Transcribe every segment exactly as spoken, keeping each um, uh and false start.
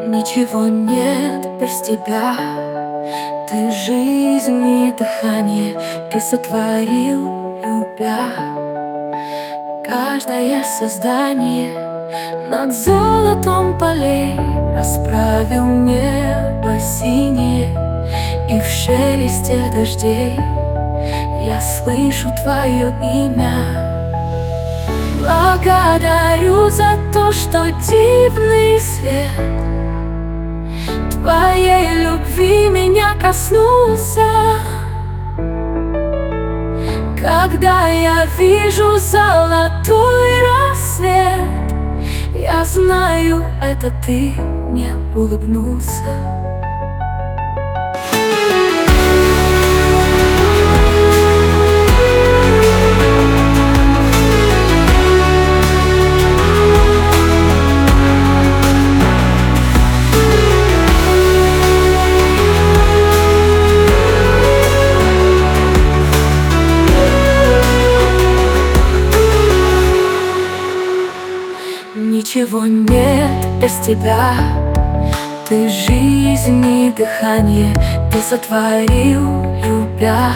Ничего нет без тебя. Ты жизнь и дыхание, ты сотворил, любя. Каждое создание над золотом полей расправил небо синее, и в шелесте дождей я слышу твое имя. Благодарю за то, что дивный свет твоей любви меня коснулся. Когда я вижу золотой рассвет, я знаю, это ты мне улыбнулся. Ничего нет без тебя. Ты жизнь и дыхание, ты сотворил, любя.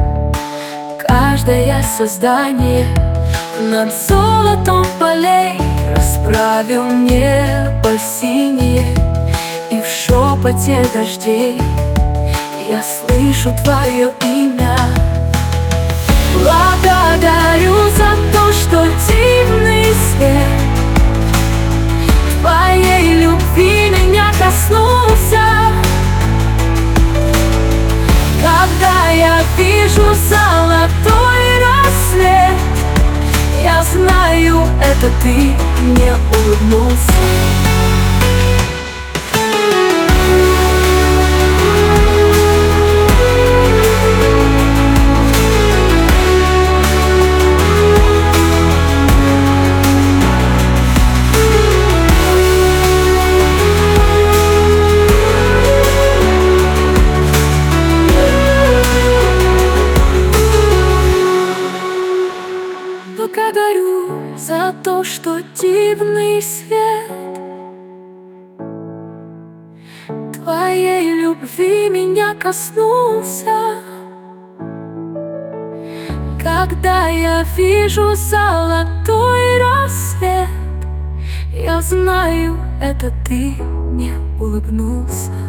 Каждое создание над золотом полей расправил небо синее, и в шепоте дождей я слышу твое имя. Благодарю за то, что дивный свет твоей любви меня коснулся. Когда я вижу золотой рассвет, я знаю, это ты мне улыбнулся. Благодарю за то, что дивный свет твоей любви меня коснулся. Когда я вижу золотой рассвет, я знаю, это ты мне улыбнулся.